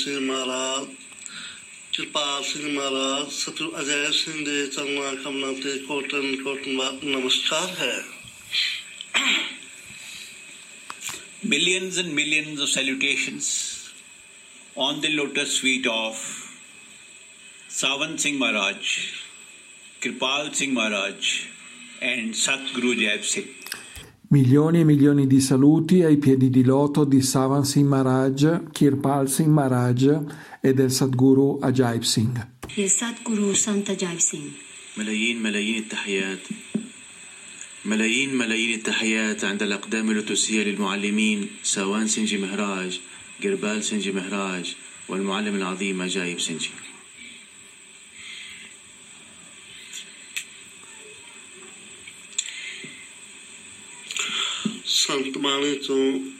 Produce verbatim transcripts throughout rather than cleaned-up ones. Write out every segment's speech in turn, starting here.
Singh Maharaj, Kirpal Singh Maharaj, Satru Ajay Singh de Changna Kamna te Kotan Kotan Vat Namaskar hai. Millions and millions of salutations on the lotus feet of Sawan Singh Maharaj, Kirpal Singh Maharaj and Satguru Jaip Singh. Milioni e milioni di saluti ai piedi di loto di Savan Singh Maharaj, Kirpal Singh Maharaj e del Sadguru Ajaib Singh. Il Sadguru Sant Ajaib Singh. ملايين ملايين التحيات ملايين ملايين التحيات عند الأقدام اللوتوسية للمعلمين ساوان سنجي مهراج، قربال سنجي مهراج والمعلم العظيم أجايب سنجي. संत बाणी चो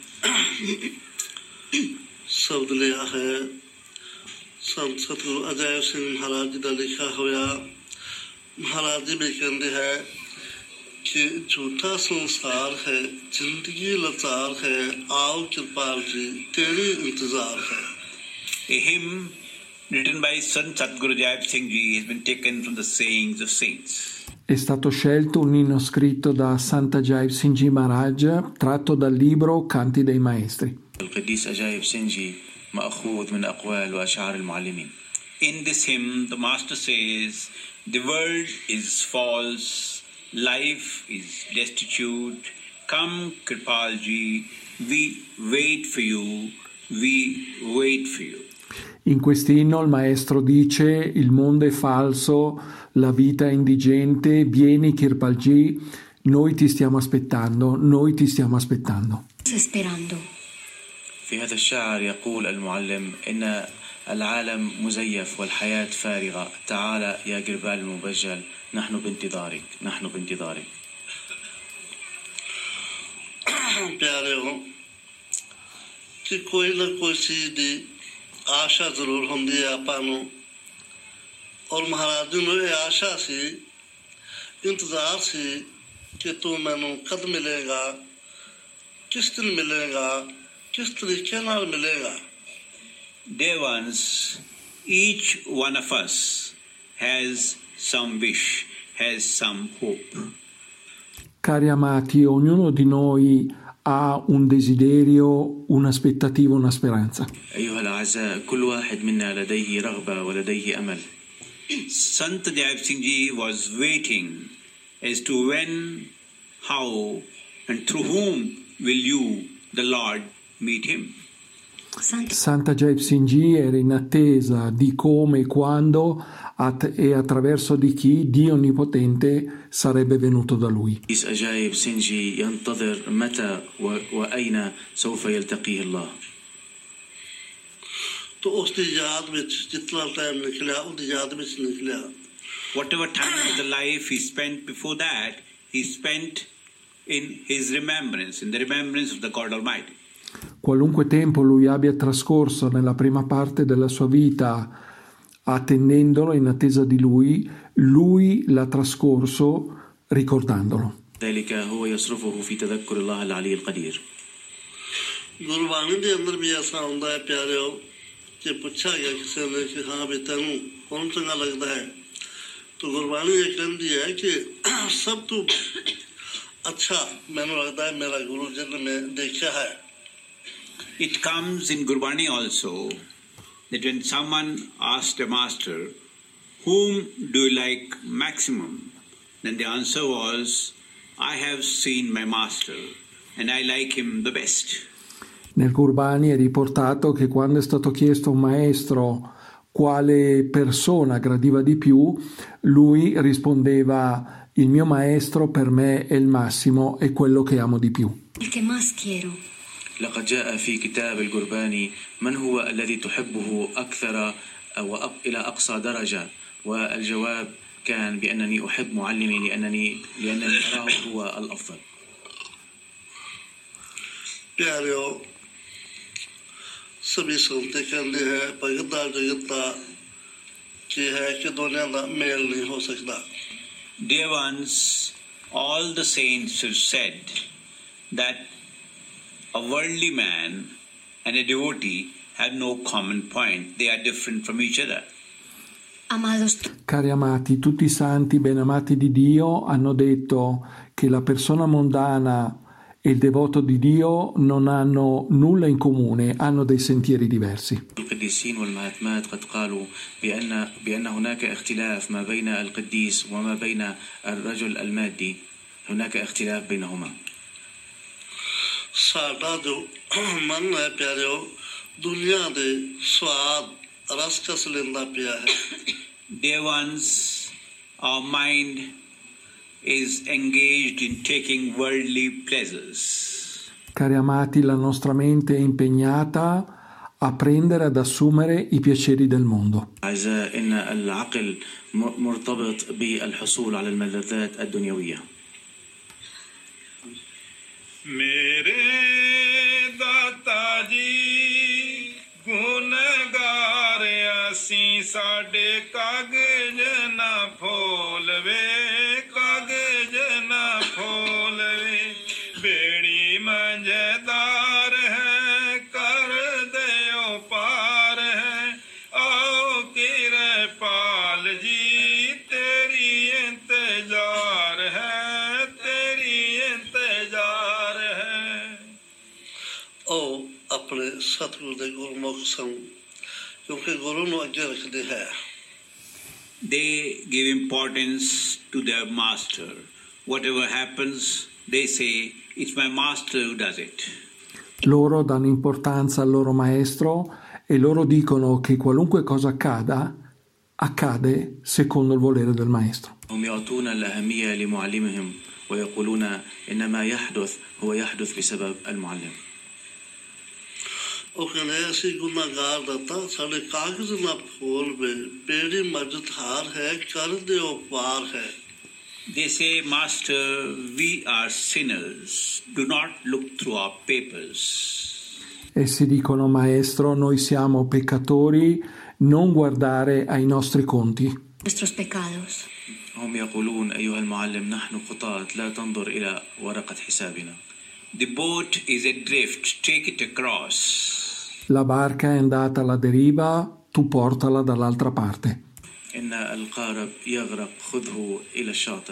शब्द लिया है संत सतगुरु अजय सिंह महाराज जी का लिखा होया। महाराज जी भी कहते हैं कि झूठा संसार है, जिंदगी लाचार है, आओ कृपाल जी तेरी इंतजार है. A hymn written by Sant Satguru Jaip Singh Ji has been taken from the sayings of saints. È stato scelto un inno scritto da Sant Ajaib Singh Ji Maharaj tratto dal libro Canti dei Maestri. القديس أجايب سنجي مأخوذ من أقوال وأشعار المعلمين. In this hymn, the Master says, the world is false, life is destitute. Come, Kripalji, we wait for you, we wait for you. In quest'inno il maestro dice: il mondo è falso, la vita è indigente, vieni Kirpalji, noi ti stiamo aspettando, noi ti stiamo aspettando. Sperando. في هذا الشعر يقول المعلم إن العالم مزيف والحياة فارغة، تعال يا قربال المبجل نحن بانتظارك نحن بانتظارك. प्यारे हो कि कोई ना कोई चीज दी आशा जरूर होंदी है आपानों और महाराज जी ने आशा सी इंतजार सी कि तू मैनू कद मिलेगा, किस दिन मिलेगा, किस तरीके नाल मिलेगा. Dear ones, each one of us has some wish, has some hope. Cari amati, ognuno di noi ha un desiderio, un'aspettativa, una speranza. أيها الأعزاء كل واحد منا لديه رغبة ولديه أمل. Sant Jaip Singh Ji was waiting as to when, how and through whom will you, the Lord, meet him. Santa Ajaib Singh Ji era in attesa di come e quando at- e attraverso di chi Dio Onnipotente sarebbe venuto da lui. أجايب سنجي ينتظر متى وأين سوف يلتقيه الله. तो उसकी याद में जितना टाइम निकला उसकी याद में निकला. Whatever time of the life he spent before that, he spent in his remembrance, in the remembrance of the God Almighty. Qualunque tempo lui abbia trascorso nella prima parte della sua vita attendendolo, in attesa di lui, lui l'ha trascorso ricordandolo. ذلك هو يصرفه في تذكر الله العلي القدير. गुरबाणी के अंदर भी ऐसा होता है प्यारे हो कि पूछा गया किसी ने कि हाँ भी तेनू कौन चंगा लगता है, तो गुरबाणी ये कहती है कि सब तू अच्छा मैंने लगता है मेरा गुरु जी ने मैं देखा है. It comes in Gurbani also that when someone asked a master, whom do you like maximum? Then the answer was, I have seen my master and I like him the best. Nel Gurbani è riportato che quando è stato chiesto a un maestro quale persona gradiva di più, lui rispondeva: il mio maestro per me è il massimo, è quello che amo di più. Il che más quiero. لقد جاء في كتاب القرباني من هو الذي تحبه أكثر أو إلى أقصى درجة، والجواب كان بأنني أحب معلمي لأنني لأنني أراه هو الأفضل. प्यारे हो सभी सुनते कहते हैं भगता जगता कि है कि दुनिया का मेल नहीं हो सकता. Dear ones, all the saints have said that a worldly man and a devotee have no common point. They are different from each other. Amados, Cari amati, tutti i santi benamati di Dio hanno detto che la persona mondana e il devoto di Dio non hanno nulla in comune, hanno dei sentieri diversi. القديسين والمهاتمات قد قالوا بأن بأن هناك اختلاف ما بين القديس وما بين الرجل المادي. هناك اختلاف بينهما. ਸਾਡਾ ਜੋ ਮਨ ਹੈ ਪਿਆਰਿਓ ਦੁਨੀਆ ਦੇ ਸਵਾਦ ਰਸ ਕਸ ਲੈਂਦਾ ਪਿਆ ਹੈ Dear ones, our mind is engaged in taking worldly pleasures. Cari amati, la nostra mente è impegnata a prendere, ad assumere i piaceri del mondo. أعزاء إن العقل مرتبط بالحصول على الملذات الدنيوية. मेरे दाता जी गुनगार असी साडे कागज ना फोलवे कागज ना फोलवे बेड़ी मजेदार है कर दो पार है आओ किरपाल जी तेरी इंतजार है तेरी इंतजार है। ਉਹ ਆਪਣੇ ਸਤਿਗੁਰੂ ਦੇ ਗੁਰਮੁਖ ਸਨ ਕਿਉਂਕਿ ਗੁਰੂ ਨੂੰ ਅੱਗੇ ਰੱਖਦੇ ਹੈ They give importance to their master. Whatever happens, they say, it's my master who does it. Loro danno importanza al loro maestro e loro dicono che qualunque cosa accada, accade secondo il volere del maestro. هم يعطون الأهمية لمعلمهم ويقولون إن ما يحدث هو يحدث بسبب المعلم. ਉਹ ਕਹਿੰਦੇ ਅਸੀਂ ਗੁਨਾਹਗਾਰ ਦਾਤਾ ਸਾਡੇ ਕਾਗਜ਼ ਨਾ ਫੋਲਵੇ ਬੇੜੀ ਮਜਦਹਾਰ ਹੈ ਕਰ ਦਿਓ ਪਾਰ ਹੈ They say, Master, we are sinners. Do not look through our papers. Essi dicono, maestro, noi siamo peccatori, non guardare ai nostri conti. nuestros pecados. هم يقولون أيها المعلم نحن خطاة لا تنظر إلى ورقة حسابنا. The boat is adrift. Take it across. La barca è andata alla deriva, tu portala dall'altra parte. إن القارب يغرق خذه إلى الشاطئ.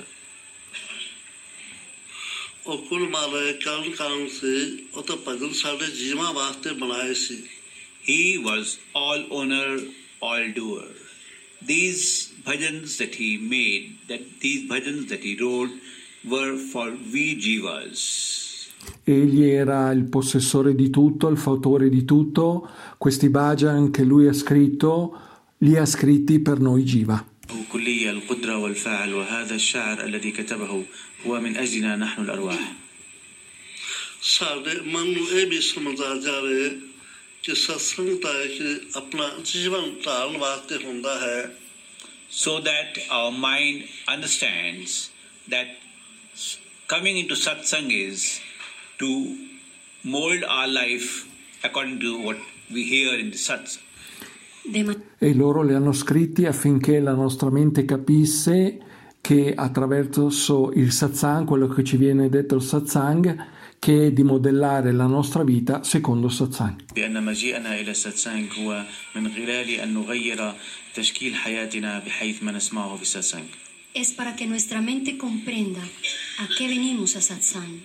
ਉਹ ਕੁਲ ਮਾਲੇ ਕਰਨ ਕਾਰਨ ਸੇ ਉਹ ਤਾਂ ਭਜਨ ਸਾਡੇ ਜੀਵਾਂ ਵਾਸਤੇ ਬਣਾਏ ਸੀ He was all owner, all doer. These bhajans that he made, that these bhajans that he wrote, were for we jivas. Egli era il possessore di tutto, il fautore di tutto. Questi bhajan che lui ha scritto, li ha scritti per noi jiva. هو كلية القدرة والفعل وهذا الشعر الذي كتبه هو من أجلنا نحن الأرواح. ਸਾਡੇ ਮਨ ਨੂੰ ਇਹ ਵੀ ਸਮਝਾ ਜਾਵੇ ਕਿ ਸਤਸੰਗ ਤਾਂ ਹੈ ਕਿ ਆਪਣਾ ਜੀਵਨ ਢਾਲਣ ਵਾਸਤੇ ਹੁੰਦਾ ਹੈ So that our mind understands that coming into satsang is to mold our life according to what we hear in the satsang. E loro li hanno scritti affinché la nostra mente capisse che attraverso il satsang, quello che ci viene detto il satsang, che è di modellare la nostra vita secondo satsang. بأن مجيئنا إلى الساتسانغ هو من خلال أن نغير تشكيل حياتنا بحيث ما نسمعه في الساتسانغ. Es para que nuestra mente comprenda a qué venimos a satsang.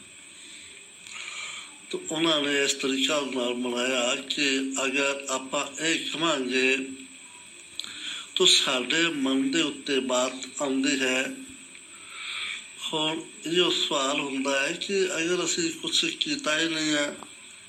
तो उन्होंने इस तरीका ਨਾਲ ਬਣਾਇਆ ਕਿ ਅਗਰ ਆਪਾਂ ਇਹ ਕਹਾਂਗੇ तो ਸਾਡੇ ਮਨ ਦੇ ਉੱਤੇ ਬਾਤ ਆਉਂਦੀ ਹੈ ਹੁਣ ਇਹ ਸਵਾਲ ਹੁੰਦਾ ਹੈ ਕਿ ਅਗਰ ਅਸੀਂ ਕੁਝ ਕੀਤਾ ਹੀ ਨਹੀਂ ਹੈ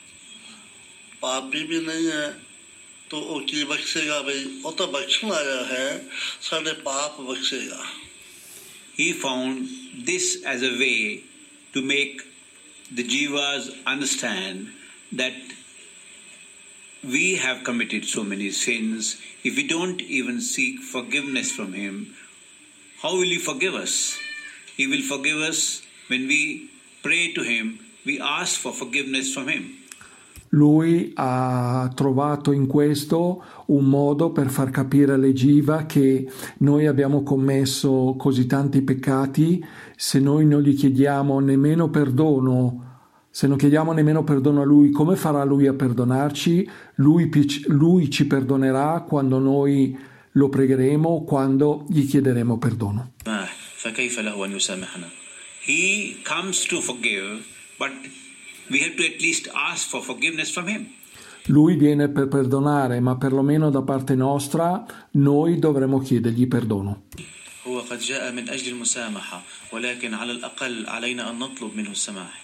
ਪਾਪੀ ਵੀ ਨਹੀਂ ਹੈ तो ਉਹ ਕੀ ਬਖਸ਼ੇਗਾ ਬਈ ਉਹ ਤਾਂ ਬਖਸ਼ਣ ਆਇਆ ਹੈ ਸਾਡੇ ਪਾਪ ਬਖਸ਼ੇਗਾ He found this as a way to make the jivas understand that we have committed so many sins. If we don't even seek forgiveness from him, how will he forgive us? He will forgive us when we pray to him, we ask for forgiveness from him. Lui ha trovato in questo un modo per far capire alle jiva che noi abbiamo commesso così tanti peccati, se noi non gli chiediamo nemmeno perdono Se non chiediamo nemmeno perdono a Lui, come farà Lui a perdonarci? Lui, lui ci perdonerà quando noi lo pregheremo, quando gli chiederemo perdono. فكيف له أن يسامحنا؟ He comes to forgive, but we have to at least ask for forgiveness from him. Lui viene per perdonare, ma perlomeno da parte nostra noi dovremo chiedergli perdono. هو قد جاء من أجل المسامحة، ولكن على الأقل علينا أن نطلب منه السماح.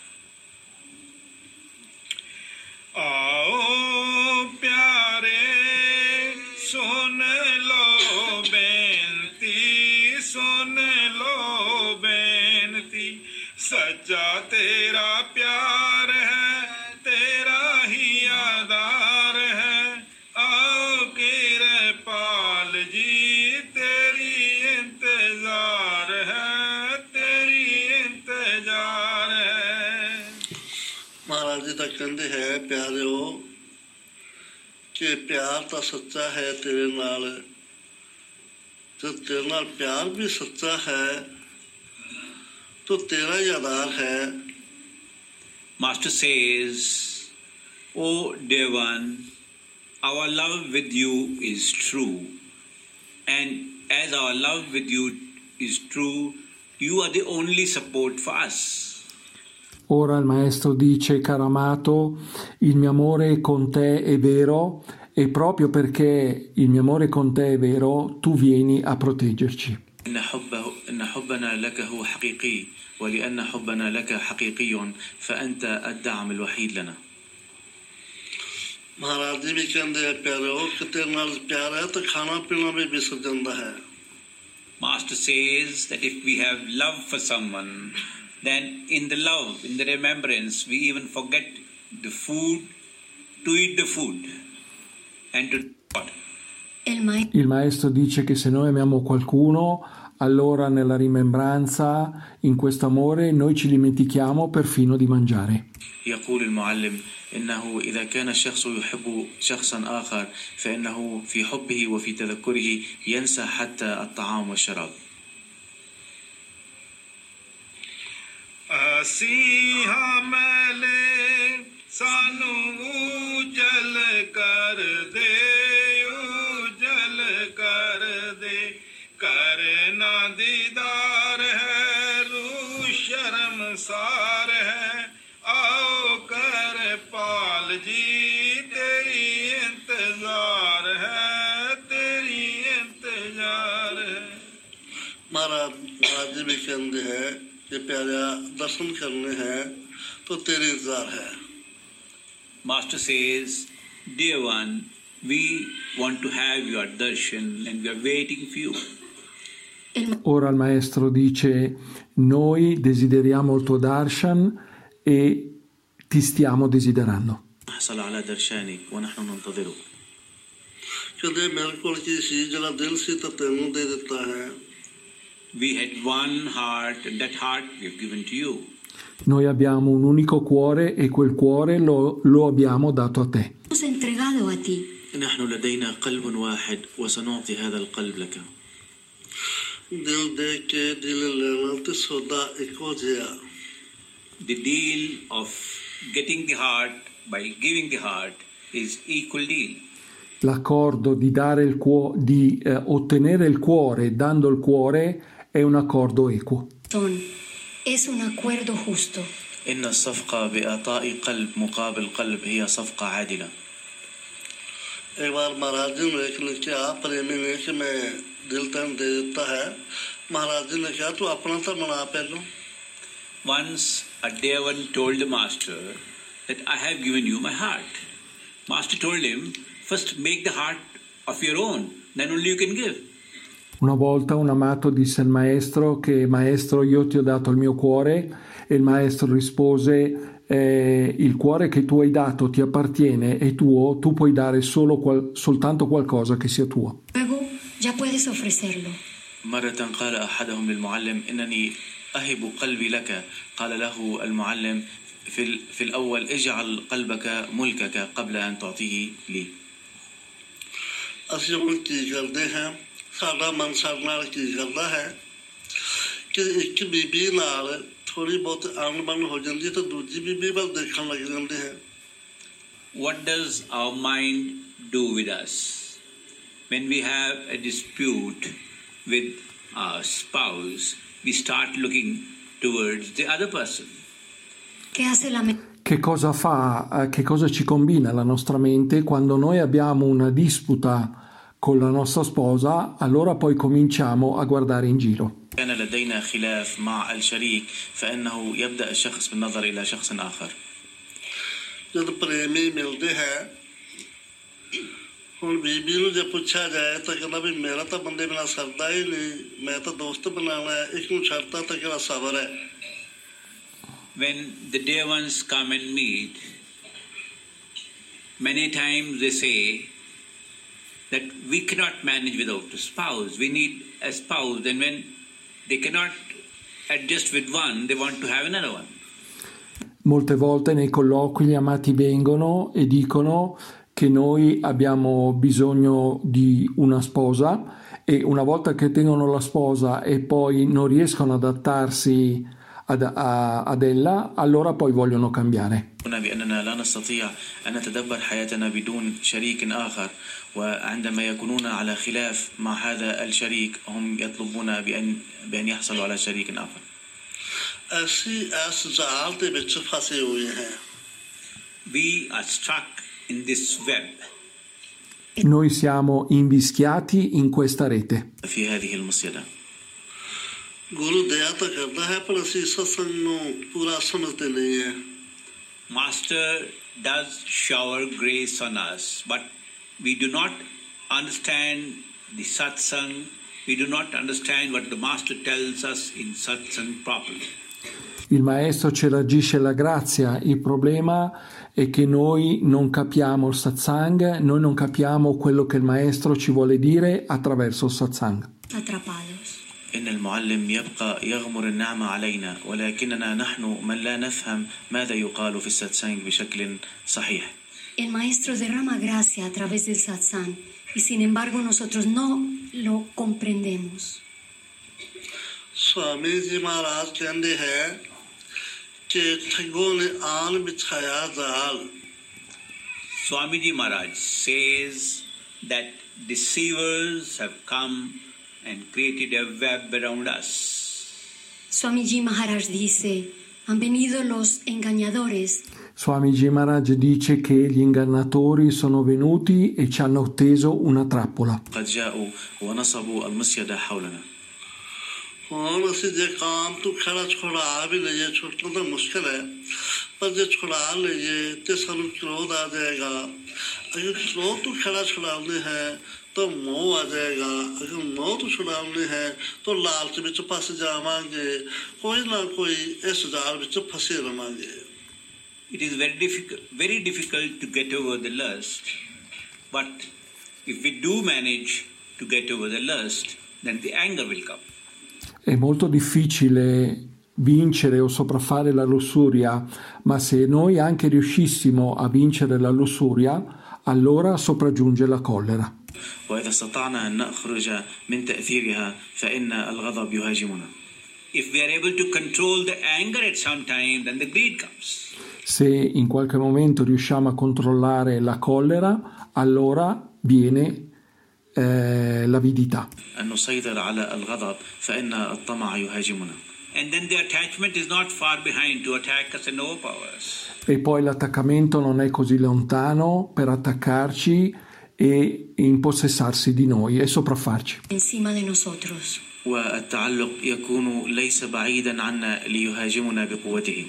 आओ प्यारे सुन लो बेनती सुन लो बेनती सच्चा तेरा प्यार है तेरा ही आधार है आओ किरपाल जी तेरी इंतजार है तेरी इंतजार है। महाराज जी तक कहते हैं प्यारे हो कि प्यार तो सच्चा है तेरे नाल तो तेरे नाल प्यार भी सच्चा है तो तेरा ही आधार है। Master says, "Oh dear one, our love with you is true, and as our love with you is true, you are the only support for us." Ora il maestro dice, caro amato, il mio amore con te è vero e proprio perché il mio amore con te è vero, tu vieni a proteggerci. إن حبه إن حبنا لك هو حقيقي ولأن حبنا لك حقيقي فأنت الدعم الوحيد لنا. महाराज जी भी कहते हैं प्यारे हो कि तेरे नाल प्यार है तो खाना पीना भी बिसर जाता है। Master says that if we have love for someone, then in the love, in the remembrance, we even forget the food, to eat the food and to God. Il maestro dice che se noi amiamo qualcuno, allora nella rimembranza, in questo amore, noi ci dimentichiamo perfino di mangiare. يقول المعلم إنه إذا كان الشخص يحب شخصا آخر فإنه في حبه وفي تذكره ينسى حتى الطعام والشراب. ਅਸੀਂ ਹਮਲੇ ਸਾਨੂੰ ਉਜਲ ਕਰ ਦੇ ਉਜਲ ਕਰ ਦੇ ਕਰਨਾ ਦੀਦਾਰ ਹੈ ਰੂ ਸ਼ਰਮਸਾਰ ਹੈ आओ कर पाल जी तेरी इंतजार है तेरी इंतजार है। महाराज महाराज जी भी कहते हैं कि प्यारा दर्शन करने हैं तो तेरी इंतजार है। Master says, dear one, we want to have your darshan and we are waiting for you. Ora il maestro dice, noi desideriamo il tuo darshan e ti stiamo desiderando. حصل على درشانك ونحن ننتظرك. कहते मेरे को किसी जरा दिल से तो तेनू दे देता है। We had one heart and that heart we have given to you. Noi abbiamo un unico cuore e quel cuore lo, lo abbiamo dato a te. Hemos entregado a ti. نحن لدينا قلب واحد وسنعطي هذا القلب لك. दिल दे के दिल लेना तो सौदा एको जिया। The deal of getting the heart by giving the heart is equal deal. L'accordo di dare il cuore, di eh, ottenere il cuore dando il cuore è un accordo equo. Son, es un acuerdo justo. إن الصفقة بإعطاء قلب مقابل قلب هي صفقة عادلة. एक बार महाराज जी ने एक ने कहा प्रेमी ने कि मैं दिल तन दे देता है। महाराज जी ने कहा तू अपना तो बना पहले। Once a dear one told the master that I have given you my heart. Master told him, first make the heart of your own, then only you can give. Una volta un amato disse al maestro che maestro io ti ho dato il mio cuore e il maestro rispose eh, il cuore che tu hai dato ti appartiene, è tuo, tu puoi dare solo qual- soltanto qualcosa che sia tuo. Luego ya puedes ofrecerlo. مرة قال أحدهم للمعلم إنني أهب قلبي لك. قال له المعلم في في الأول اجعل قلبك ملكك قبل أن تعطيه لي. ਅਸੀਂ ਹੁਣ ਕੀ ਕਰਦੇ ਹਾਂ ਸਾਡਾ ਮਨ ਸਾਡੇ ਨਾਲ ਕੀ ਕਰਦਾ ਹੈ ਕਿ ਇੱਕ ਬੀਬੀ ਨਾਲ ਥੋੜੀ ਬਹੁਤ ਅਣਬਣ ਹੋ ਜਾਂਦੀ ਤਾਂ ਦੂਜੀ ਬੀਬੀ ਵੱਲ ਦੇਖਣ ਲੱਗ ਜਾਂਦੇ ਹੈ। What does our mind do with us? When we have a dispute with our spouse, we start looking towards the other person. ¿Qué hace la mente? Che cosa fa, eh, che cosa ci combina la nostra mente quando noi abbiamo una disputa con la nostra sposa, allora poi cominciamo a guardare in giro. كان لدينا خلاف مع الشريك فإنه يبدأ الشخص بالنظر إلى شخص آخر. जब प्रेमी मिलते हैं ਹੁਣ ਬੀਬੀ ਨੂੰ ਜੇ ਪੁੱਛਿਆ ਜਾਏ ਤਾਂ ਕਹਿੰਦਾ ਵੀ ਮੇਰਾ ਤਾਂ ਬੰਦੇ ਬਿਨਾਂ ਸਰਦਾ ਹੀ ਨਹੀਂ, ਮੈਂ ਤਾਂ ਦੋਸਤ ਬਣਾਉਣਾ ਹੈ, ਇੱਕ ਨੂੰ ਛੱਡਦਾ ਤਾਂ ਕਿਹੜਾ ਸਬਰ ਹੈ। When the dear ones come and meet, many times they say that we cannot manage without a spouse, we need a spouse, and when they cannot adjust with one, they want to have another one. Molte volte nei colloqui gli amati vengono e dicono che noi abbiamo bisogno di una sposa e una volta che tengono la sposa e poi non riescono ad adattarsi ad, a, ad ella, allora poi vogliono cambiare. بأننا لا نستطيع أن نتدبر حياتنا بدون شريك آخر، وعندما يكونون على خلاف مع هذا الشريك هم يطلبون بأن بأن يحصلوا على شريك آخر. ਅਸੀਂ ਇਸ ਜਾਲ ਦੇ ਵਿੱਚ ਫਸੇ ਹੋਏ ਹਾਂ। We are stuck in this web. Noi siamo invischiati in questa rete. في هذه المصيدة. ਗੁਰੂ ਦਇਆ ਤਾਂ ਕਰਦਾ ਹੈ ਪਰ ਅਸੀਂ ਸਤਸੰਗ ਨੂੰ ਪੂਰਾ ਸਮਝਦੇ ਨਹੀਂ ਹੈ। Master does shower grace on us, but we do not understand the satsang. We do not understand what the Master tells us in satsang properly. Il maestro ci raggisce la grazia, il problema è che noi non capiamo il satsang, noi non capiamo quello che il maestro ci vuole dire attraverso il satsang. Atrapados. إن المعلم يبقى يغمر النعمة علينا، ولكننا نحن من لا نفهم ماذا يقال في الساتسانج بشكل صحيح. El maestro derrama gracia a través del satsang y sin embargo nosotros no lo comprendemos. Swami जी महाराज कहते हैं कि ठगों ने आन बिछाया जाल। Swamiji Maharaj says that deceivers have come and created a web around us. Swamiji Maharaj dice, han venido los engañadores. Swamiji Maharaj dice che gli ingannatori sono venuti e ci hanno teso una trappola. قد جاءوا ونصبوا المصيدة حولنا. ਹੁਣ ਅਸੀਂ ਜੇ ਕਾਮ ਤੋਂ ਖੜਾ ਛੁੜਾ ਵੀ ਲਈਏ ਛੁੱਟਣਾ ਤਾਂ ਮੁਸ਼ਕਿਲ ਹੈ, ਪਰ ਜੇ ਛੁੜਾ ਲਈਏ ਤੇ ਸਾਨੂੰ ਕ੍ਰੋਧ ਆ ਜਾਏਗਾ। ਅਗਰ ਕ੍ਰੋਧ ਤੋਂ ਖੜਾ ਛੁਡਾਉਂਦੇ ਹੈ ਤਾਂ ਮੋਹ ਆ ਜਾਏਗਾ, ਅਗਰ ਮੋਹ ਤੋਂ ਛੁਡਾਉਂਦੇ ਹੈ ਤਾਂ ਲਾਲਚ ਵਿੱਚ ਫਸ ਜਾਵਾਂਗੇ, ਕੋਈ ਨਾ ਕੋਈ ਇਸ ਜਾਲ ਵਿੱਚ ਫਸੇ ਰਵਾਂਗੇ। It is very difficult, very difficult to get over the lust, but if we do manage to get over the lust, then the anger will come. È molto difficile vincere o sopraffare la lussuria, ma se noi anche riuscissimo a vincere la lussuria, allora sopraggiunge la collera. وإذا استطعنا أن نخرج من تأثيرها فإن الغضب يهاجمنا. If we are able to control the anger at some time, then the greed comes. Se in qualche momento riusciamo a controllare la collera, allora viene eh, l'avidità. أن نسيطر على الغضب فإن الطمع يهاجمنا. And then the attachment is not far behind to attack us and overpower us. E poi l'attaccamento non è così lontano per attaccarci e impossessarsi di noi e sopraffarci. Encima de nosotros. والتعلق يكون ليس بعيدا عنا ليهاجمنا بقوته.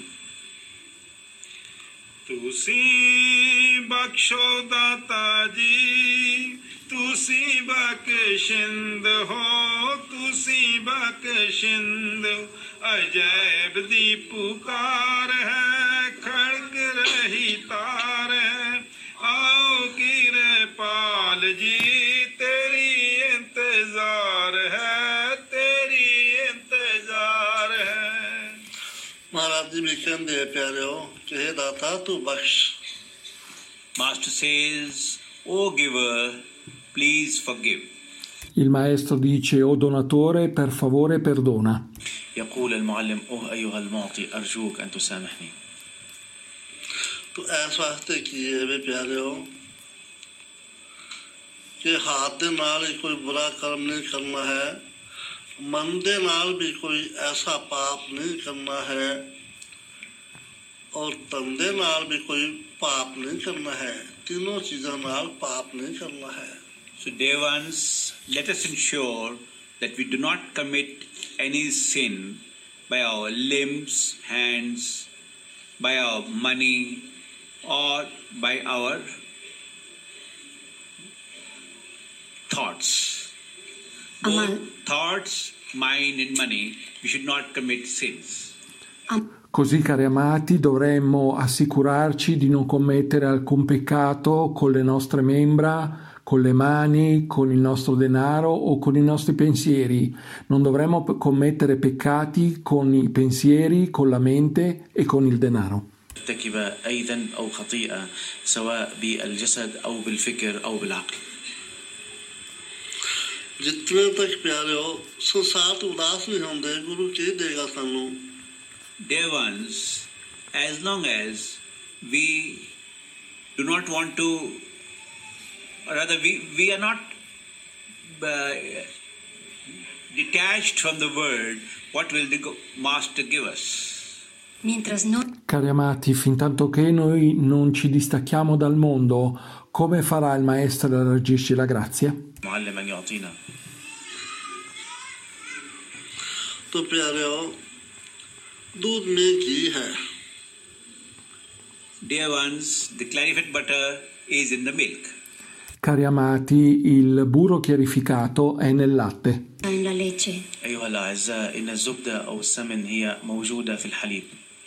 ਤੁਸੀਂ ਬਖਸ਼ੋ ਦਾਤਾ ਜੀ, ਤੁਸੀਂ ਬਖਸ਼ਿੰਦ ਹੋ, ਤੁਸੀਂ ਬਖਸ਼ਿੰਦ। ਅਜੈਬ ਦੀ ਪੁਕਾਰ ਹੈ, ਖੜਕ ਰਹੀ ਤਾਰ ਹੈ। आओ किरपाल जी तेरी इंतजार है, तेरी इंतजार है। महाराज जी भी कहते हैं प्यारे कि हे दाता तू बख्श। Master says, O giver, please forgive. Il maestro dice: o donatore, per favore perdona. يقول المعلم أوه أيها المعطي أرجوك أن تسامحني. तो इस वास्ते की है वे प्यारे हो कि हाथ दे नाल ही कोई बुरा कर्म नहीं करना है, मन दे नाल भी कोई ऐसा पाप नहीं करना है, और तन दे नाल भी कोई पाप नहीं करना है। तीनों चीजों नाल पाप नहीं करना है। So dear ones, let us ensure that we do not commit any sin by our limbs, hands, by our money, or by our thoughts. Both Amal. thoughts, mind and money, we should not commit sins. Così, cari amati, dovremmo assicurarci di non commettere alcun peccato con le nostre membra, con le mani, con il nostro denaro o con i nostri pensieri. Non dovremmo commettere peccati con i pensieri, con la mente e con il denaro. ارتكب أي ذنب أو خطيئة سواء بالجسد أو بالفكر أو بالعقل. जितने तक प्यारे हो संसार तो उदास नहीं होंगे, गुरु के देगा सानू। Dear ones, as long as we do not want to, or rather we, we are not uh, detached from the world, what will the Master give us? Mientras no Cari amati, fin tanto che noi non ci distacchiamo dal mondo, come farà il Maestro a darci la grazia? معلم أن يعطينا. तो प्यारे हो दूध में घी है, Dear ones, the clarified butter is in the milk. Cari amati, il burro chiarificato è nel latte. en la leche. أيها الأعزاء إن الزبدة أو السمن هي موجودة في الحليب.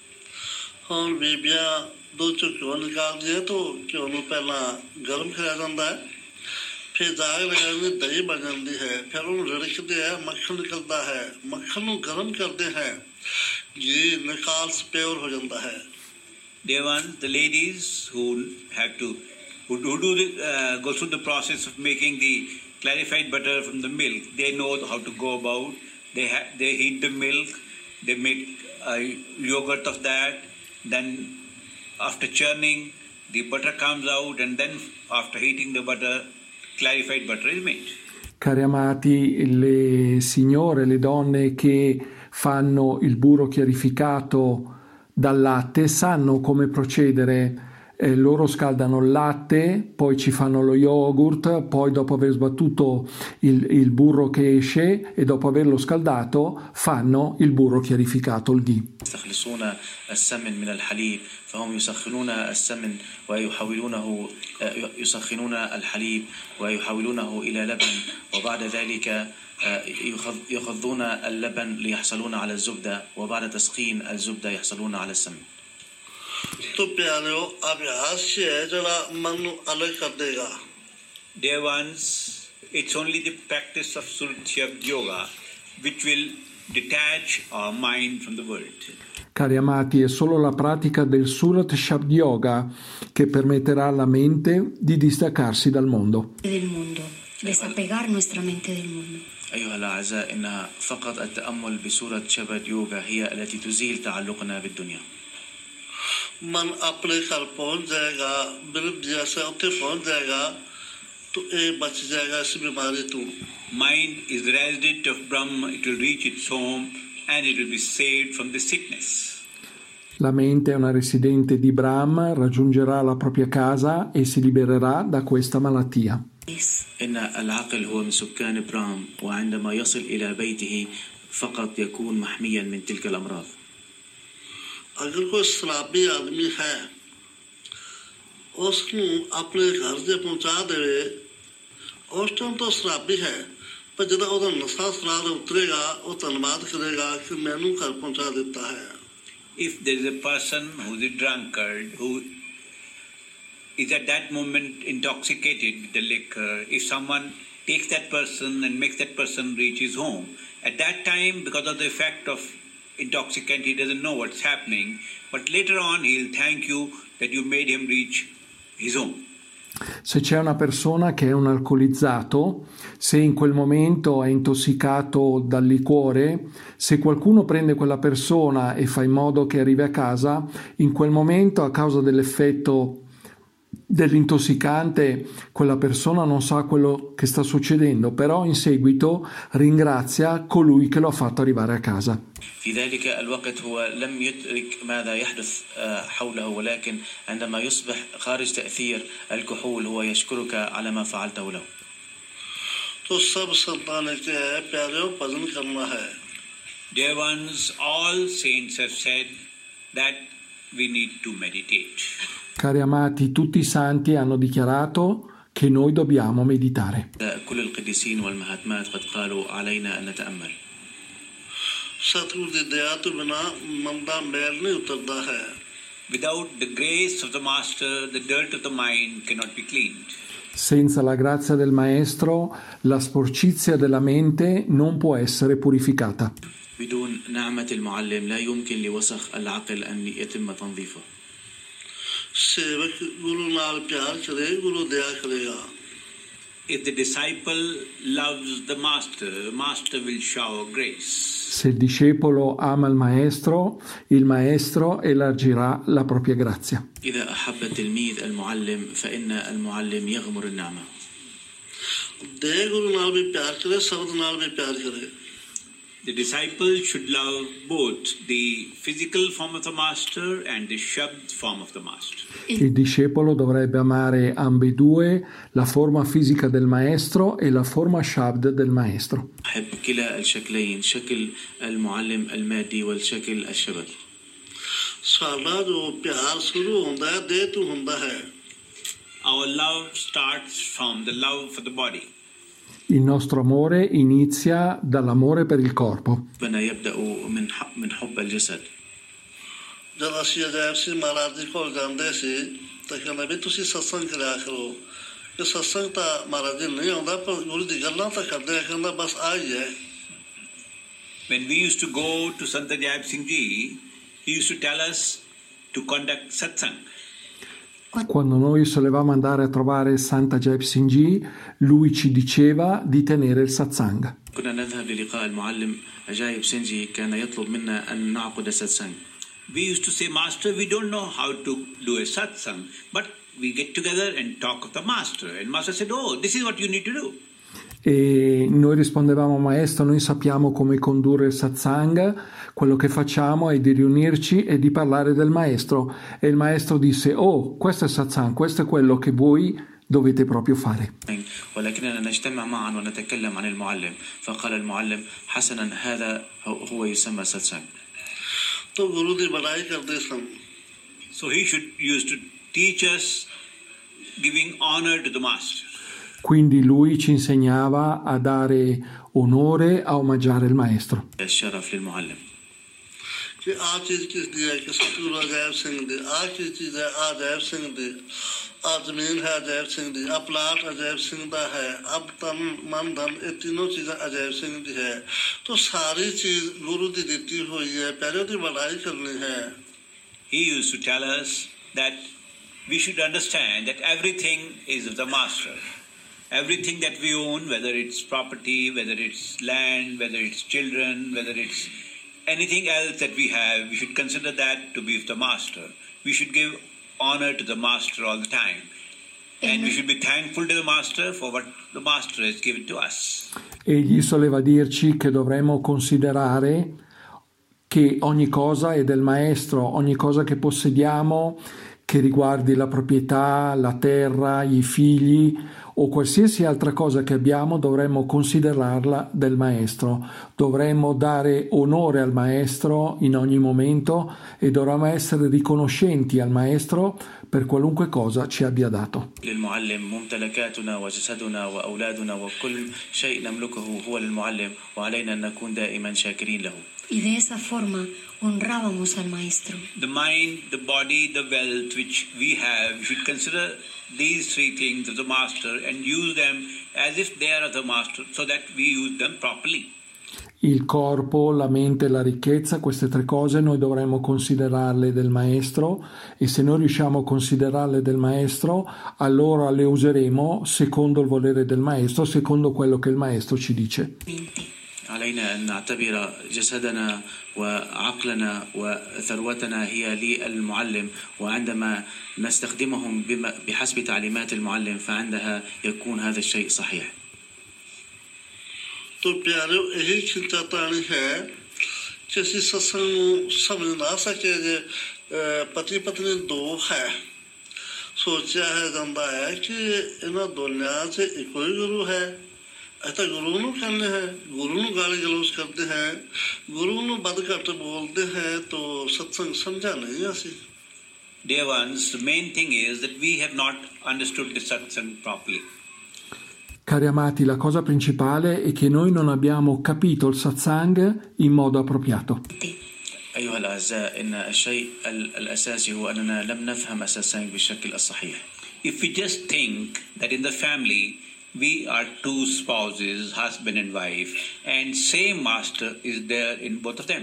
और बीबियां दो चो क्यों निकाल दिए तो क्यों नु पहला गर्म कराया जाता है, फिर जाग लगा में दही बन जाती है, फिर उन रड़कते हैं, मक्खन निकलता है, मक्खन नु गर्म करते हैं, घी निकाल से प्योर हो जाता है। Dear ones, the ladies who have to, who, who do the, uh, go through the process of making the clarified butter from the milk, they know how to go about. They ha- they heat the milk, they make uh, yogurt of that. Then after churning, the butter comes out, and then after heating the butter, clarified butter is made. Cari amati, le signore, le donne che fanno il burro chiarificato dal latte sanno come procedere. Eh, loro scaldano il latte, poi ci fanno lo yogurt, poi dopo aver sbattuto il, il burro che esce e dopo averlo scaldato fanno il burro chiarificato, il ghee. يستخلصون السمن من الحليب فهم يسخنون السمن ويحولونه يسخنون الحليب ويحولونه إلى لبن وبعد ذلك يخضون اللبن ليحصلون على الزبدة وبعد تسخين الزبدة يحصلون على السمن. तो प्यारे हो अभ्यास से है जरा मन नु अलग कर देगा। Dear ones, it's only the practice of Surat Yoga which will detach our mind from the world. Cari amati, è solo la pratica del Surat Shabd Yoga che permetterà alla mente di distaccarsi dal mondo. Del mundo, desapegar nuestra mente del mundo. أيها الأعزاء إن فقط التأمل بسورة شبد يوغا هي التي تزيل تعلقنا بالدنيا. मन अपने घर पहुंच जाएगा, बिल्कुल जैसे उठे पहुंच जाएगा तो ये बच जाएगा इस बीमारी तू। Mind is the resident of Brahma, it will reach its home and it will be saved from the sickness. La mente è una residente di Brahma, raggiungerà la propria casa e si libererà da questa malattia. إن العقل هو من سكان برام وعندما يصل إلى بيته فقط يكون محميا من تلك الأمراض. अगर कोई शराबी आदमी है उसको अपने घर से पहुंचा देवे उस टाइम तो शराबी है पर जब वो नशा शराब उतरेगा वो धन्यवाद करेगा कि मैनू घर पहुंचा देता है। If there is a person who is a drunkard, who is at that moment intoxicated with the liquor, if someone takes that person and makes that person reach his home, at that time, because of the effect of intoxicant, he doesn't know what's happening, but later on he'll thank you that you made him reach his home. Se c'è una persona che è un alcolizzato, se in quel momento è intossicato dal liquore, se qualcuno prende quella persona e fa in modo che arrivi a casa, in quel momento, a causa dell'effetto dell'intossicante, quella persona non sa quello che sta succedendo, però in seguito ringrazia colui che lo ha fatto arrivare a casa. في ذلك الوقت هو لم يدرك ماذا يحدث حوله، ولكن عندما يصبح خارج تأثير الكحول هو يشكرك على ما فعلته له. तो सब संतान के है प्यारे भजन करना है. Dear ones, all saints have said that we need to meditate. Cari amati, tutti i santi hanno dichiarato che noi dobbiamo meditare. كل القديسين والمهاتمات قد قالوا علينا أن نتأمل. सतगुरु की दया तो बिना मंदा मैल नहीं उतरता है. Without the grace of the Master, the dirt of the mind cannot be cleaned. Senza la grazia del Maestro, la sporcizia della mente non può essere purificata. بدون نعمة المعلم لا يمكن لوسخ العقل أن يتم تنظيفه. सेवक गुरु नाल प्यार करे गुरु दया करेगा. If the disciple loves the Master, the Master will shower grace. Se il discepolo ama il Maestro, il Maestro elargirà la propria grazia. إذا أحب التلميذ المعلم فإن المعلم يغمر النعمة. दे गुरु नाल भी प्यार करे शब्द नाल भी प्यार करे. The disciple should love both the physical form of the Master and the Shabd form of the Master. Il discepolo dovrebbe amare ambedue, la forma fisica del Maestro e la forma Shabd del Maestro. أحب كلا الشكلين، شكل المعلم المادي والشكل الشبد. साडा जो प्यार शुरू होता है दे तो होता है. Our love starts from the love for the body. Il nostro amore inizia dall'amore per il corpo. بنا يبدأ من من حب الجسد. जब ਅਸੀਂ ਅਜੈਬ ਸਿੰਘ ਮਹਾਰਾਜ ਜੀ ਕੋਲ ਜਾਂਦੇ ਸੀ ਤਾਂ ਕਹਿੰਦੇ ਵੀ ਤੁਸੀਂ ਸਤਸੰਗ ਕਰਿਆ ਕਰੋ. ਇਹ ਸਤਸੰਗ ਤਾਂ ਮਹਾਰਾਜ ਜੀ ਨਹੀਂ ਆਉਂਦਾ ਪਰ ਗੁਰੂ ਦੀ ਗੱਲਾਂ ਤਾਂ ਕਰਦੇ ਆ. ਕਹਿੰਦਾ ਬਸ ਆ ਹੀ ਹੈ. When we used to go to Sant Ajayab Singh Ji, he used to tell us to conduct satsang. Quando noi solevamo andare a trovare Santa Jai Singh Ji, lui ci diceva di tenere il satsang. كنا نذهب للقاء المعلم عجائب سنجي، كان يطلب منا أن نعقد الساتسانج. We used to say, Master, we don't know how to do a satsang, but we get together and talk of the Master. And Master said, oh, this is what you need to do. E noi rispondevamo, Maestro, noi sappiamo come condurre il satsang, quello che facciamo è di riunirci e di parlare del Maestro. E il Maestro disse, oh, questo è il satsang, questo è quello che voi dovete proprio fare. ولكننا نجتمع معا ونتكلم عن المعلم. فقال المعلم حسنا هذا هو يسمى satsang. तो गुरु की बड़ाई करते सन. So he should used to teach us giving honor to the Master. Quindi lui ci insegnava a dare onore, a omaggiare il Maestro. الشرف للمعلم. कि आ चीज किस दी है कि सतगुरु अजैब सिंह दी आ की चीज है आ अजैब सिंह दी आ जमीन है अजैब सिंह दी आ प्लाट अजैब सिंह दा है अब तन मन धन ये तीनों चीजें अजैब सिंह दी है. तो सारी चीज गुरु दी दी हुई है. पहले की बढ़ाई करनी है. He used to tell us that we should understand that everything is of the Master. Everything that we own, whether it's property, whether it's land, whether it's children, whether it's anything else that we have, we should consider that to be of the Master. We should give honor to the Master all the time. And we should be thankful to the Master for what the Master has given to us. Egli soleva dirci che dovremmo considerare che ogni cosa è del Maestro, ogni cosa che possediamo, che riguardi la proprietà, la terra, i figli o qualsiasi altra cosa che abbiamo, dovremmo considerarla del Maestro. Dovremmo dare onore al Maestro in ogni momento e dovremmo essere riconoscenti al Maestro per qualunque cosa ci abbia dato. للمعلم ممتلكاتنا وجسدنا وأولادنا وكل شيء نملكه هو للمعلم وعلينا أن نكون دائما شاكرين له. Y de esa forma honrábamos al Maestro. The mind, the body, the wealth which we have, we should consider these three things of the Master and use them as if they are of the Master so that we use them properly. il corpo, la mente e la ricchezza, queste tre cose noi dovremmo considerarle del maestro, e se noi riusciamo a considerarle del maestro, allora le useremo secondo il volere del maestro, secondo quello che il maestro ci dice. علينا أن نعتبر جسدنا وعقلنا وثروتنا هي للمعلم، وعندما نستخدمهم بحسب تعليمات المعلم فعندها يكون هذا الشيء صحيح. तो प्यारे यही चिंतातानी है कि इस सत्संग को समझ ना सके जे पति पत्नी दो है सोचा है जंदा है कि इन्हें दुनिया से एक ही गुरु है, ऐसा गुरु नु कहने हैं, गुरु नु गाली गलौज करते हैं, गुरु नु बदकट बोलते हैं, तो सत्संग समझा नहीं ऐसी। Dear ones, the main thing is that we have not understood the satsang properly. Cari amati, la cosa principale è che noi non abbiamo capito il satsang in modo appropriato. أيها الأعزاء، إن الشيء الأساسي هو أننا لم نفهم الساتسانج بالشكل الصحيح. If we just think that in the family we are two spouses, husband and wife, and same master is there in both of them.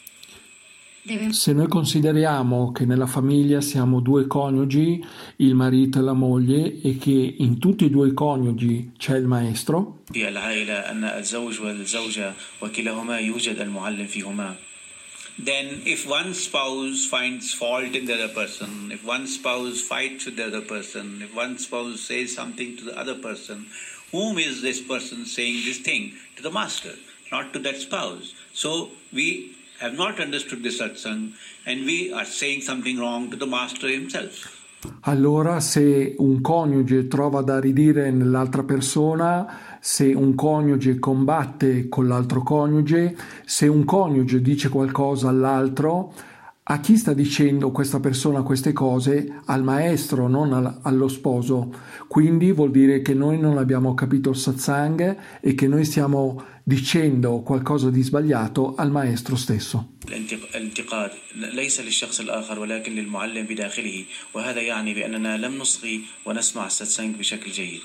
Se noi consideriamo che nella famiglia siamo due coniugi, il marito e la moglie, e che in tutti e due i coniugi c'è il maestro, في العائلة أن الزوج والزوجة وكلاهما يوجد المعلم فيهما. Then if one spouse finds fault in the other person, if one spouse fights with the other person, if one spouse says something to the other person, whom is this person saying this thing? To the master, not to that spouse. So we have not understood the satsang and we are saying something wrong to the master himself. Allora, se un coniuge trova da ridire nell'altra persona, se un coniuge combatte con l'altro coniuge, se un coniuge dice qualcosa all'altro, a chi sta dicendo questa persona queste cose? Al maestro, non al, allo sposo. Quindi vuol dire che noi non abbiamo capito il satsang e che noi stiamo dicendo qualcosa di sbagliato al maestro stesso. الانتقاد ليس للشخص الآخر ولكن للمعلم بداخله، وهذا يعني بأننا لم نصغي ونسمع الساتسانج بشكل جيد.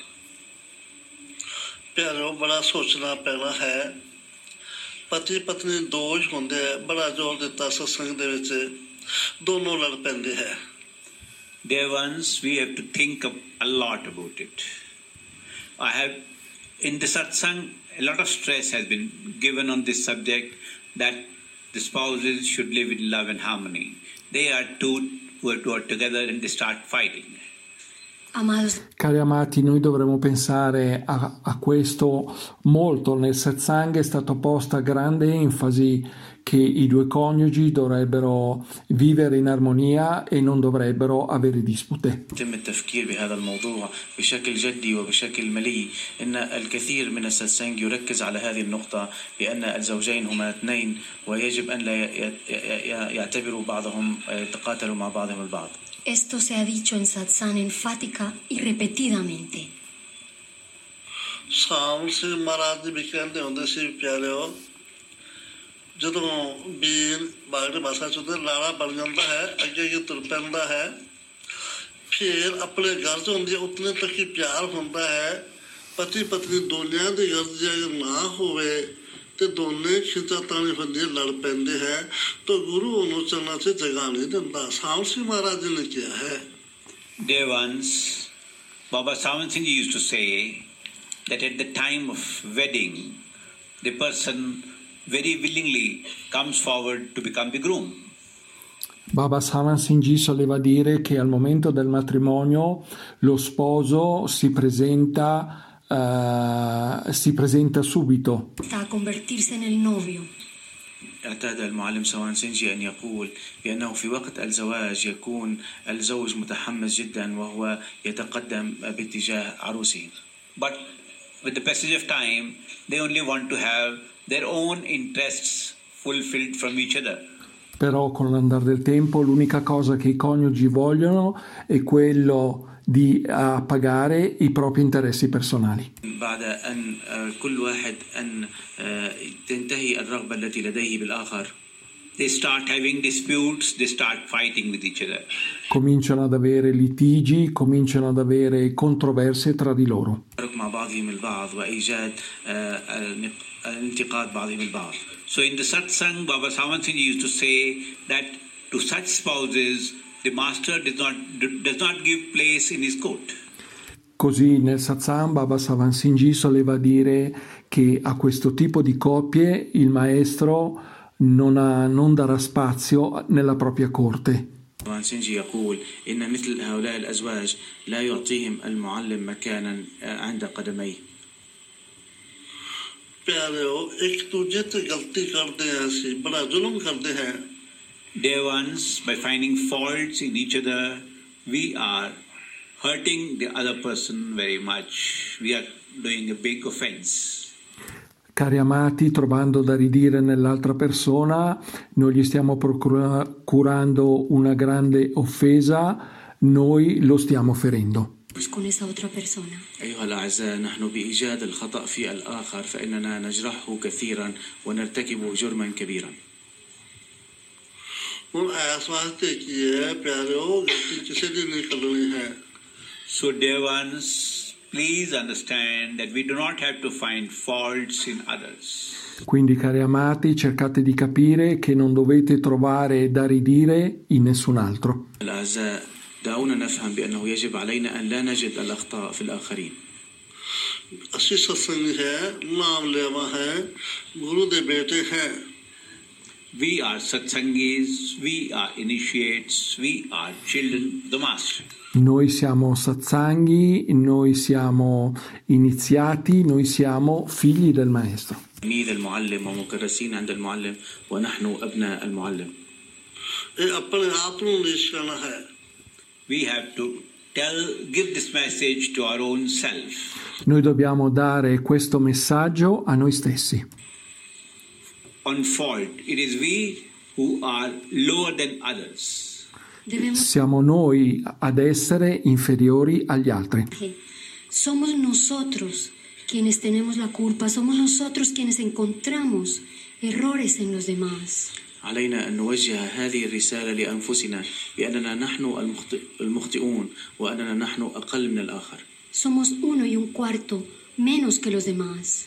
प्यारो बड़ा सोचना पैना है, पति पत्नी दो ही होंदे, बड़ा जोर दिता सत्संग दे विच दोनों लड़ पैंदे है। Dear ones, we have to think a lot about it. I have, in the satsang, a lot of stress has been given on this subject that the spouses should live in love and harmony. They are two who are, two are together and they start fighting. Cari amati, noi dovremmo pensare a, a questo molto. Nel satsang è stata posta grande enfasi che i due coniugi dovrebbero vivere in armonia e non dovrebbero avere dispute. يتم التفكير بهذا الموضوع بشكل جدي وبشكل ملي. إن الكثير من الساتسانج يركز على هذه النقطة بأن الزوجين هما اثنين ويجب أن لا يعتبروا بعضهم يتقاتلوا مع بعضهم البعض. Esto se ha dicho en satsang enfática y repetidamente. साम से महाराज जी भी कहते होंगे सी प्यारे हो, ਜਦੋਂ ਵੀਰ ਬਾਗੜੇ ਮਾਸਾ ਚੁੱਦੇ ਲਾੜਾ ਬਣ ਜਾਂਦਾ ਹੈ, ਅੱਗੇ ਅੱਗੇ ਤੁਰ ਪੈਂਦਾ ਹੈ, ਫਿਰ ਆਪਣੇ ਘਰ ਚ ਹੁੰਦੀ ਉਤਨੇ ਤੱਕ ਹੀ ਪਿਆਰ ਹੁੰਦਾ ਹੈ। ਪਤੀ ਪਤਨੀ ਦੋਨਿਆਂ ਦੇ ਘਰ ਜੇ ਨਾ ਹੋਵੇ ਤੇ ਦੋਨੇ ਖਿੱਚਾਤਾਣੀ ਹੁੰਦੀ ਲੜ ਪੈਂਦੇ ਹੈ, ਤਾਂ ਗੁਰੂ ਉਹਨੂੰ ਚੰਨਾ ਚ ਜਗ੍ਹਾ ਨਹੀਂ ਦਿੰਦਾ। ਸਾਮ ਸਿੰਘ ਮਹਾਰਾਜ ਜੀ ਨੇ ਕਿਹਾ ਹੈ। Dear ones, Baba Sawan Singh Ji used to say that at the time of wedding, the person very willingly comes forward to become the groom. Baba Sawan Singh Ji soleva dire che al momento del matrimonio lo sposo si presenta uh, si presenta subito. A convertirse nel novio. اعتاد المعلم سوان سنجي أن يقول بأنه في وقت الزواج يكون الزوج متحمس جدا وهو يتقدم باتجاه عروسه. But with the passage of time, they only want to have their own interests fulfilled from each other. Però con l'andare del tempo l'unica cosa che i coniugi vogliono è quello di appagare i propri interessi personali. بعد أن كل واحد أن تنتهي الرغبة التي لديه بالآخر. they start having disputes, they start fighting with each other. Cominciano ad avere litigi, cominciano ad avere controversie tra di loro. مع بعضهم البعض وإيجاد انتقاد بعضهم البعض. So in the satsang, Baba Sawan Singh used to say that to such spouses, the master does not does not give place in his court. Così nel satsang Baba Sawan Singh Ji soleva dire che a questo tipo di coppie il maestro non, ha, non darà spazio nella propria corte. طبعا سينجي يقول إن مثل هؤلاء الأزواج لا يعطيهم المعلم مكانا عند قدميه. प्यारे हो एक दूसरे से गलती करते हैं ऐसी बड़ा जुल्म करते हैं. Dear ones, by finding faults in each other, we are hurting the other person very much. We are doing a big offense. Cari amati, trovando da ridire nell'altra persona, noi gli stiamo procurando una grande offesa, noi lo stiamo ferendo. Con esa otra persona. أيها الأعزاء، نحن بإيجاد الخطأ في الآخر فإننا نجرحه كثيرا ونرتكب جرما كبيرا. So dear ones, please understand that we do not have to find faults in others. Quindi, cari amati, cercate di capire che non dovete trovare da ridire in nessun altro. الأعزاء، دعونا نفهم بأنه يجب علينا أن لا نجد الأخطاء في الآخرين. अच्छी सत्संग है, नाम लेवा है, गुरु दे बेटे हैं. We are satsangis, we are initiates, we are children of the master. Noi siamo satsanghi, noi siamo iniziati, noi siamo figli del maestro. تلميذ المعلم ومكرسين عند المعلم ونحن أبناء المعلم. ये अपने आप को निष्काना है. We have to tell, give this message to our own self. Noi dobbiamo dare questo messaggio a noi stessi. On fault, it is we who are lower than others. Siamo noi ad essere inferiori agli altri. Somos nosotros quienes tenemos la culpa, somos nosotros quienes encontramos errores en los demás. علينا أن نوجه هذه الرسالة لأنفسنا بأننا نحن المخطئون وأننا نحن أقل من الآخر. Somos uno y un cuarto menos que los demás.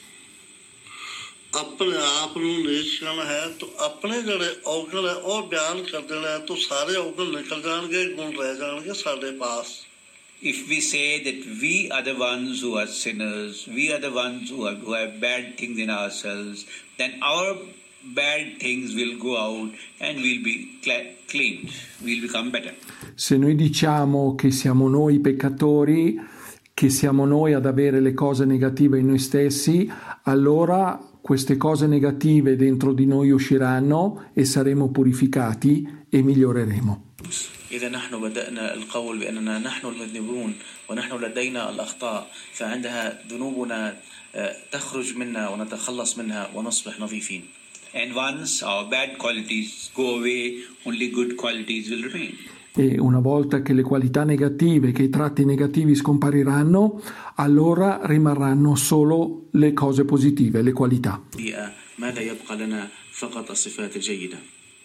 अपने आप को निष्काना है तो अपने जड़े औगल है और बयान कर देना है तो सारे औगल निकल जाएंगे, गुण रह जाएंगे साढ़े पास. If we say that we are the ones who are sinners, we are the ones who, are, who have bad things in ourselves, then our bad things will go out and we'll be cleaned, we'll become better. Se noi diciamo che siamo noi i peccatori, che siamo noi ad avere le cose negative in noi stessi, allora queste cose negative dentro di noi usciranno e saremo purificati e miglioreremo. إذا نحن بدأنا القول بأننا نحن المذنبون ونحن لدينا الأخطاء فعندها ذنوبنا تخرج منا ونتخلص منها ونصبح نظيفين. And once our bad qualities go away, only good qualities will remain. E una volta che le qualità negative, che i tratti negativi scompariranno, allora rimarranno solo le cose positive, le qualità. ماذا يبقى لنا فقط الصفات الجيدة.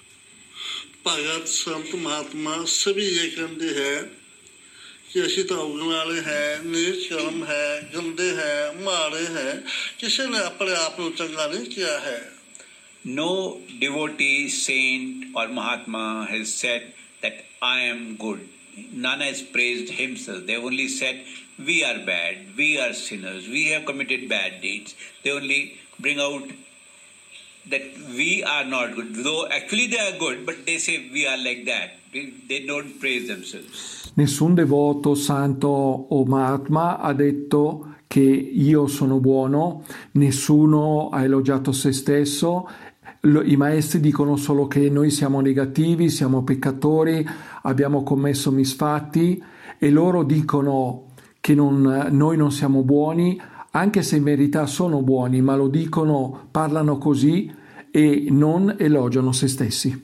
भगत संत महात्मा सभी ये कहते हैं कि ऐसी तो उगने वाले हैं, नीच कर्म है, गंदे हैं, मारे हैं, किसी ने अपने आप को चंगा नहीं किया है. No devotee, saint or Mahatma has said that I am good. None has praised himself. They only said we are bad, we are sinners, we have committed bad deeds. They only bring out that we are not good. Though actually they are good, but they say we are like that. They don't praise themselves. Nessun devoto, santo o Mahatma ha detto che io sono buono, nessuno ha elogiato se stesso. I maestri dicono solo che noi siamo negativi, siamo peccatori, abbiamo commesso misfatti e loro dicono che non, noi non siamo buoni, anche se in verità sono buoni, ma lo dicono, parlano così e non elogiano se stessi.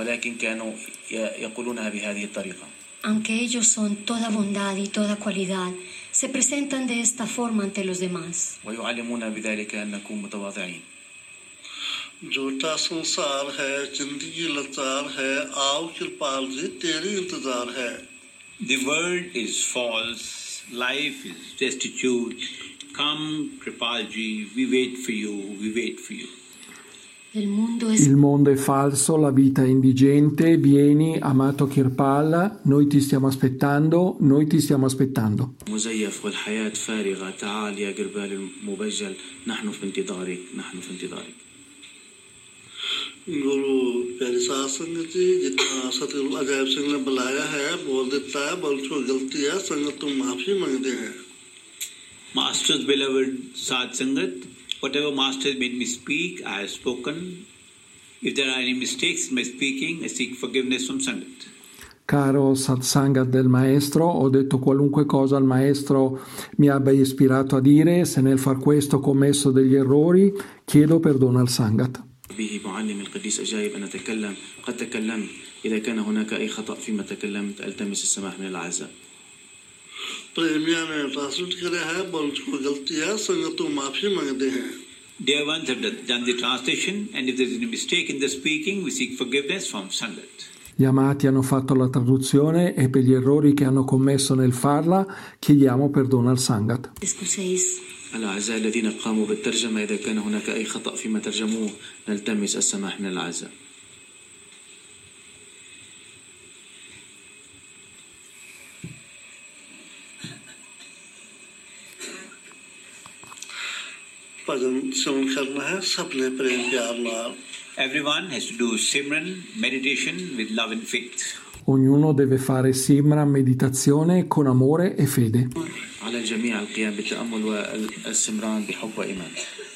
Aunque ellos son toda bondad y toda cualidad, se presentan de esta forma ante los demás. झूठा संसार है, जिंदगी लाचार है, आओ कृपाल जी तेरी इंतजार है. The world is false, life is destitute. Come, Kripalji, we wait for you, we wait for you. El mundo es Il mondo è falso, la vita è indigente, vieni, amato Kirpal, noi ti stiamo aspettando, noi ti stiamo aspettando. مزيف والحياة فارغة. تعال يا قربال المبجل، نحن في انتظارك، نحن في انتظارك. गुरु प्यारी साध संगत जी, जितना सतगुरु अजैब सिंह ने बुलाया है बोल देता है, बोल छो गलती है संगत तुम माफी मांगते हैं. Master's beloved Sadh Sangat, whatever Master has made me speak, I have spoken. If there are any mistakes in my speaking, I seek forgiveness from Sangat. Caro Satsangat del Maestro, ho detto qualunque cosa il Maestro mi abbia ispirato a dire, se nel far questo ho commesso degli errori, chiedo perdono al Sangat. به معلم القديس أجايب أن أتكلم، قد تكلمت، إذا كان هناك أي خطأ فيما تكلمت ألتمس السماح من الأعزاء. प्रेमिया ने ट्रांसलेट किया है, बोल छो गलती है संगत तुम माफी मांगते हैं. Dear ones have done the translation, and if there is any mistake in the speaking, we seek forgiveness from Sangat. Gli amati hanno fatto la traduzione e per gli errori che hanno commesso nel farla chiediamo perdono al Sangat. Excuséis. الأعزاء الذين قاموا بالترجمة، إذا كان هناك أي خطأ فيما ترجموه نلتمس السماح من الأعزاء. भजन सुन करना है सबने प्रेम प्यार नाल. Everyone has to do Simran, meditation with love and faith. Ognuno deve fare Simra, meditazione con amore e fede. على الجميع القيام بالتأمل والسمران بحب وإيمان.